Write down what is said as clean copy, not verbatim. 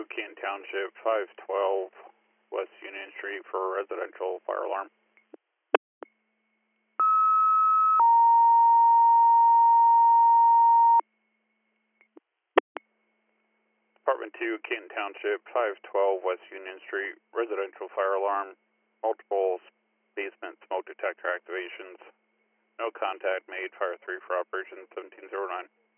Canton Township, 512 West Union Street for a residential fire alarm. Department 2, Canton Township, 512 West Union Street, residential fire alarm, multiple basement smoke detector activations. No contact made, Fire 3 for Operation 1709.